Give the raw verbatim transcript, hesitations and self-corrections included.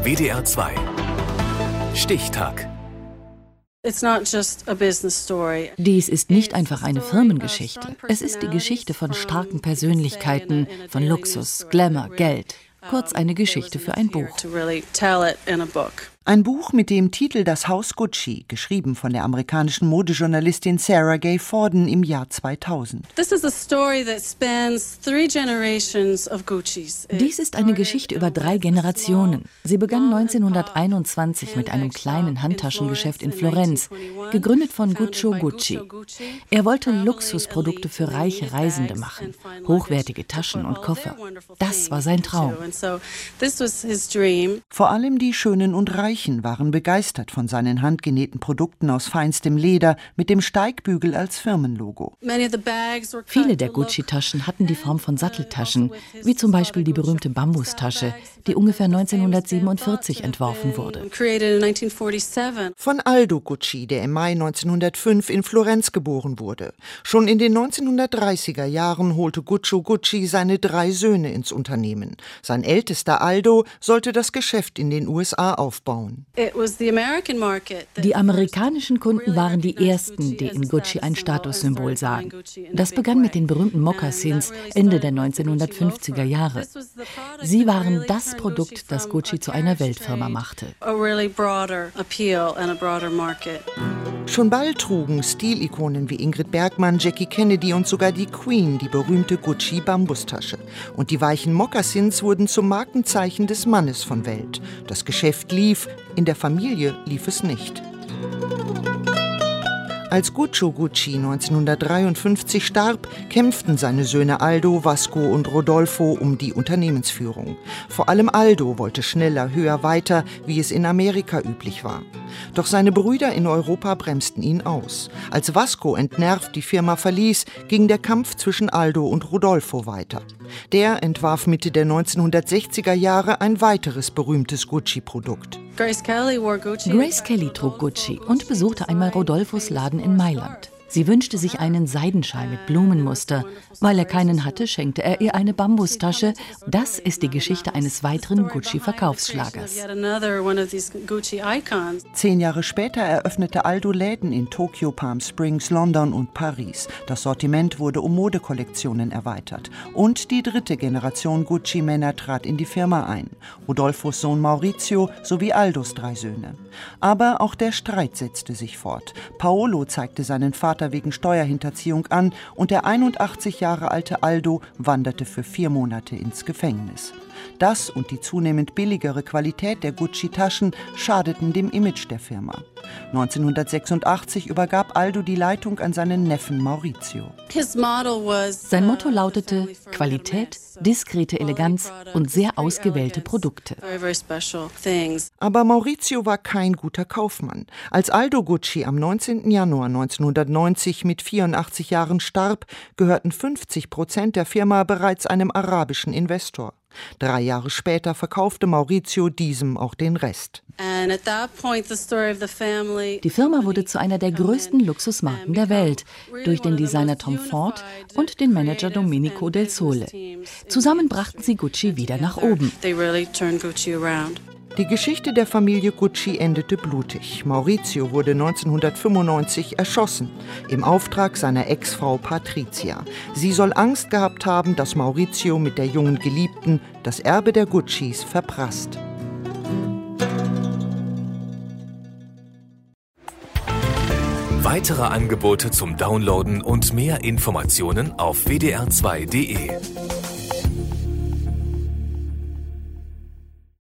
W D R zwei Stichtag. Dies ist nicht einfach eine Firmengeschichte. Es ist die Geschichte von starken Persönlichkeiten, von Luxus, Glamour, Geld. Kurz eine Geschichte für ein Buch. Ein Buch mit dem Titel Das Haus Gucci, geschrieben von der amerikanischen Modejournalistin Sarah Gay Forden im Jahr zweitausend. Dies ist eine Geschichte über drei Generationen. Sie begann neunzehnhunderteinundzwanzig mit einem kleinen Handtaschengeschäft in Florenz, gegründet von Guccio Gucci. Er wollte Luxusprodukte für reiche Reisende machen, hochwertige Taschen und Koffer. Das war sein Traum. Vor allem die Schönen und Reichen waren begeistert von seinen handgenähten Produkten aus feinstem Leder mit dem Steigbügel als Firmenlogo. Viele der Gucci-Taschen hatten die Form von Satteltaschen, wie zum Beispiel die berühmte Bambustasche, die ungefähr neunzehnhundertsiebenundvierzig entworfen wurde. Von Aldo Gucci, der im Mai neunzehnhundertfünf in Florenz geboren wurde. Schon in den neunzehnhundertdreißiger Jahren holte Guccio Gucci seine drei Söhne ins Unternehmen. Sein ältester Aldo sollte das Geschäft in den U S A aufbauen. Die amerikanischen Kunden waren die ersten, die in Gucci ein Statussymbol sahen. Das begann mit den berühmten Moccasins Ende der neunzehnhundertfünfziger Jahre. Sie waren das Produkt, das Gucci zu einer Weltfirma machte. Schon bald trugen Stilikonen wie Ingrid Bergman, Jackie Kennedy und sogar die Queen die berühmte Gucci-Bambustasche. Und die weichen Moccasins wurden zum Markenzeichen des Mannes von Welt. Das Geschäft lief, in der Familie lief es nicht. Als Guccio Gucci neunzehnhundertdreiundfünfzig starb, kämpften seine Söhne Aldo, Vasco und Rodolfo um die Unternehmensführung. Vor allem Aldo wollte schneller, höher, weiter, wie es in Amerika üblich war. Doch seine Brüder in Europa bremsten ihn aus. Als Vasco entnervt die Firma verließ, ging der Kampf zwischen Aldo und Rodolfo weiter. Der entwarf Mitte der neunzehnhundertsechziger Jahre ein weiteres berühmtes Gucci-Produkt. Grace Kelly trug Gucci und besuchte einmal Rodolfos Laden in Mailand. Sie wünschte sich einen Seidenschal mit Blumenmuster. Weil er keinen hatte, schenkte er ihr eine Bambustasche. Das ist die Geschichte eines weiteren Gucci-Verkaufsschlagers. Zehn Jahre später eröffnete Aldo Läden in Tokio, Palm Springs, London und Paris. Das Sortiment wurde um Modekollektionen erweitert. Und die dritte Generation Gucci-Männer trat in die Firma ein. Rodolfos Sohn Maurizio sowie Aldos drei Söhne. Aber auch der Streit setzte sich fort. Paolo zeigte seinen Vater wegen Steuerhinterziehung an und der einundachtzig Jahre alte Aldo wanderte für vier Monate ins Gefängnis. Das und die zunehmend billigere Qualität der Gucci-Taschen schadeten dem Image der Firma. neunzehnhundertsechsundachtzig übergab Aldo die Leitung an seinen Neffen Maurizio. Sein Motto lautete Qualität, diskrete Eleganz und sehr ausgewählte Produkte. Aber Maurizio war kein guter Kaufmann. Als Aldo Gucci am neunzehnten Januar neunzehnhundertneunzig mit vierundachtzig Jahren starb, gehörten fünfzig Prozent der Firma bereits einem arabischen Investor. Drei Jahre später verkaufte Maurizio diesem auch den Rest. Die Firma wurde zu einer der größten Luxusmarken der Welt durch den Designer Tom Ford und den Manager Domenico Del Sole. Zusammen brachten sie Gucci wieder nach oben. Die Geschichte der Familie Gucci endete blutig. Maurizio wurde neunzehnhundertfünfundneunzig erschossen, im Auftrag seiner Ex-Frau Patrizia. Sie soll Angst gehabt haben, dass Maurizio mit der jungen Geliebten das Erbe der Guccis verprasst. Weitere Angebote zum Downloaden und mehr Informationen auf w d r zwei punkt d e.